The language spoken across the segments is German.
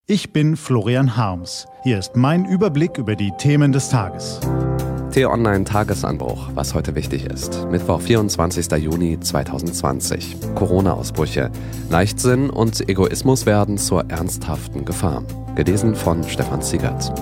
Ich bin Florian Harms. Hier ist mein Überblick über die Themen des Tages. T-Online Tagesanbruch, was heute wichtig ist. Mittwoch, 24. Juni 2020. Corona-Ausbrüche. Leichtsinn und Egoismus werden zur ernsthaften Gefahr. Gelesen von Stefan Ziegert.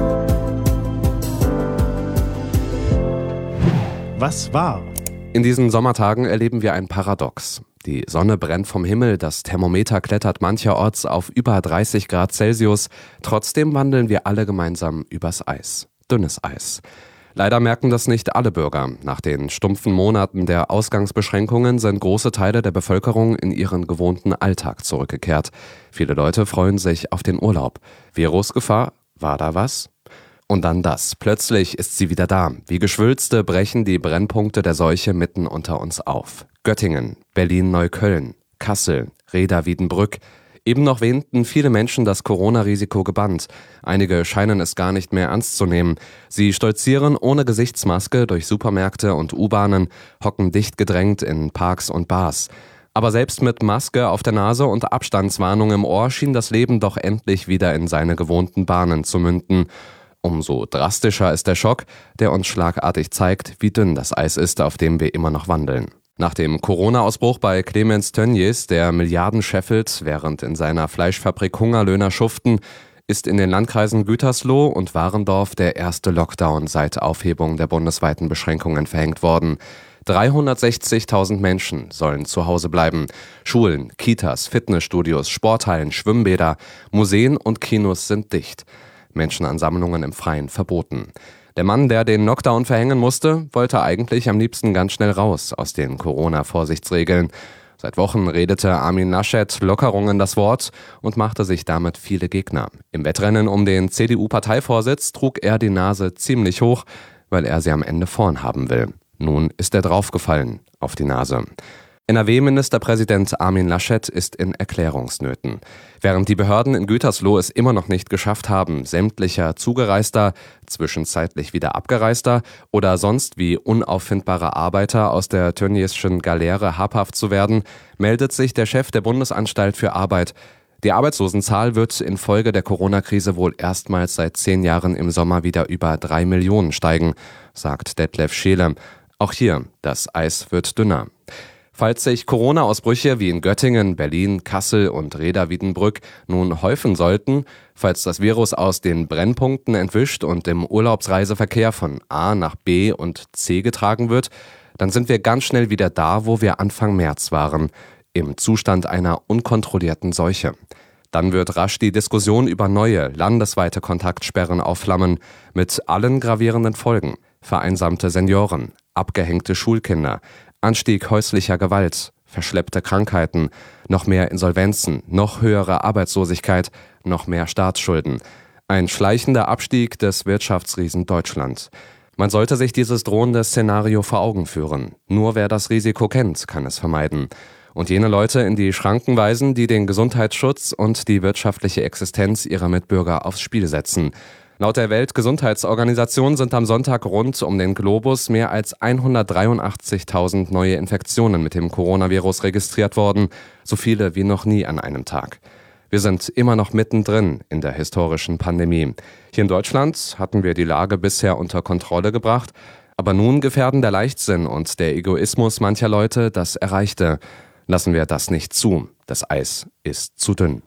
Was war? In diesen Sommertagen erleben wir ein Paradox. Die Sonne brennt vom Himmel, das Thermometer klettert mancherorts auf über 30 Grad Celsius. Trotzdem wandeln wir alle gemeinsam übers Eis. Dünnes Eis. Leider merken das nicht alle Bürger. Nach den stumpfen Monaten der Ausgangsbeschränkungen sind große Teile der Bevölkerung in ihren gewohnten Alltag zurückgekehrt. Viele Leute freuen sich auf den Urlaub. Virusgefahr? War da was? Und dann das. Plötzlich ist sie wieder da. Wie Geschwülste brechen die Brennpunkte der Seuche mitten unter uns auf. Göttingen, Berlin-Neukölln, Kassel, Reda-Wiedenbrück. Eben noch wähnten viele Menschen das Corona-Risiko gebannt. Einige scheinen es gar nicht mehr ernst zu nehmen. Sie stolzieren ohne Gesichtsmaske durch Supermärkte und U-Bahnen, hocken dicht gedrängt in Parks und Bars. Aber selbst mit Maske auf der Nase und Abstandswarnung im Ohr schien das Leben doch endlich wieder in seine gewohnten Bahnen zu münden. Umso drastischer ist der Schock, der uns schlagartig zeigt, wie dünn das Eis ist, auf dem wir immer noch wandeln. Nach dem Corona-Ausbruch bei Clemens Tönnies, der Milliarden scheffelt, während in seiner Fleischfabrik Hungerlöhner schuften, ist in den Landkreisen Gütersloh und Warendorf der erste Lockdown seit Aufhebung der bundesweiten Beschränkungen verhängt worden. 360.000 Menschen sollen zu Hause bleiben. Schulen, Kitas, Fitnessstudios, Sporthallen, Schwimmbäder, Museen und Kinos sind dicht. Menschenansammlungen im Freien verboten. Der Mann, der den Lockdown verhängen musste, wollte eigentlich am liebsten ganz schnell raus aus den Corona-Vorsichtsregeln. Seit Wochen redete Armin Laschet Lockerungen das Wort und machte sich damit viele Gegner. Im Wettrennen um den CDU-Parteivorsitz trug er die Nase ziemlich hoch, weil er sie am Ende vorn haben will. Nun ist er draufgefallen auf die Nase. NRW-Ministerpräsident Armin Laschet ist in Erklärungsnöten. Während die Behörden in Gütersloh es immer noch nicht geschafft haben, sämtlicher Zugereister, zwischenzeitlich wieder Abgereister oder sonst wie unauffindbare Arbeiter aus der Tönniesschen Galeere habhaft zu werden, meldet sich der Chef der Bundesanstalt für Arbeit. Die Arbeitslosenzahl wird infolge der Corona-Krise wohl erstmals seit 10 Jahren im Sommer wieder über 3 Millionen steigen, sagt Detlef Scheele. Auch hier, das Eis wird dünner. Falls sich Corona-Ausbrüche wie in Göttingen, Berlin, Kassel und Reda-Wiedenbrück nun häufen sollten, falls das Virus aus den Brennpunkten entwischt und im Urlaubsreiseverkehr von A nach B und C getragen wird, dann sind wir ganz schnell wieder da, wo wir Anfang März waren, im Zustand einer unkontrollierten Seuche. Dann wird rasch die Diskussion über neue, landesweite Kontaktsperren aufflammen, mit allen gravierenden Folgen. Vereinsamte Senioren, abgehängte Schulkinder, Anstieg häuslicher Gewalt, verschleppte Krankheiten, noch mehr Insolvenzen, noch höhere Arbeitslosigkeit, noch mehr Staatsschulden. Ein schleichender Abstieg des Wirtschaftsriesen Deutschland. Man sollte sich dieses drohende Szenario vor Augen führen. Nur wer das Risiko kennt, kann es vermeiden. Und jene Leute in die Schranken weisen, die den Gesundheitsschutz und die wirtschaftliche Existenz ihrer Mitbürger aufs Spiel setzen. Laut der Weltgesundheitsorganisation sind am Sonntag rund um den Globus mehr als 183.000 neue Infektionen mit dem Coronavirus registriert worden, so viele wie noch nie an einem Tag. Wir sind immer noch mittendrin in der historischen Pandemie. Hier in Deutschland hatten wir die Lage bisher unter Kontrolle gebracht, aber nun gefährden der Leichtsinn und der Egoismus mancher Leute das Erreichte. Lassen wir das nicht zu. Das Eis ist zu dünn.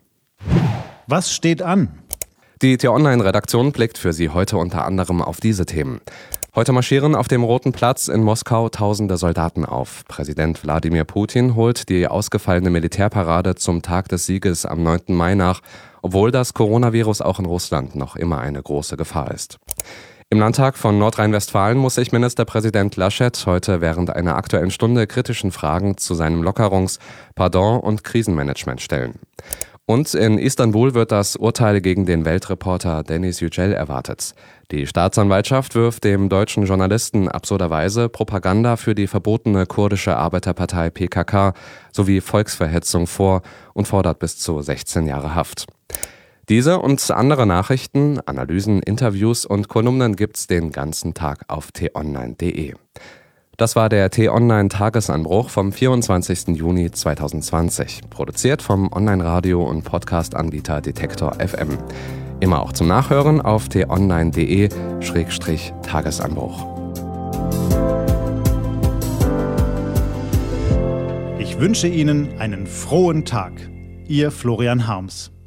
Was steht an? Die T-Online-Redaktion blickt für Sie heute unter anderem auf diese Themen. Heute marschieren auf dem Roten Platz in Moskau tausende Soldaten auf. Präsident Wladimir Putin holt die ausgefallene Militärparade zum Tag des Sieges am 9. Mai nach, obwohl das Coronavirus auch in Russland noch immer eine große Gefahr ist. Im Landtag von Nordrhein-Westfalen muss sich Ministerpräsident Laschet heute während einer Aktuellen Stunde kritischen Fragen zu seinem Lockerungs-, Pardon- und Krisenmanagement stellen. Und in Istanbul wird das Urteil gegen den Weltreporter Deniz Yücel erwartet. Die Staatsanwaltschaft wirft dem deutschen Journalisten absurderweise Propaganda für die verbotene kurdische Arbeiterpartei PKK sowie Volksverhetzung vor und fordert bis zu 16 Jahre Haft. Diese und andere Nachrichten, Analysen, Interviews und Kolumnen gibt's den ganzen Tag auf t-online.de. Das war der T-Online-Tagesanbruch vom 24. Juni 2020, produziert vom Online-Radio- und Podcast-Anbieter Detektor FM. Immer auch zum Nachhören auf t-online.de/Tagesanbruch. Ich wünsche Ihnen einen frohen Tag. Ihr Florian Harms.